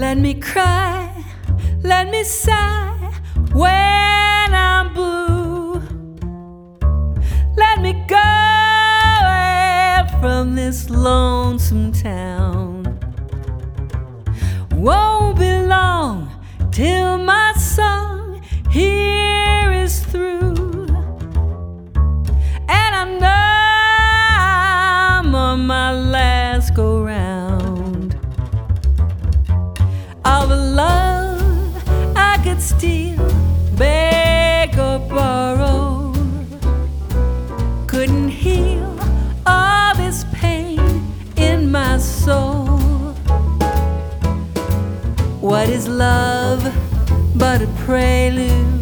Let me cry, let me sigh when I'm blue. Let me go away from this lonesome town. Won't be long till my song here is through, and I know I'm on my last go round. All the love I could steal, beg or borrow, couldn't heal all this pain in my soul. What is love but a prelude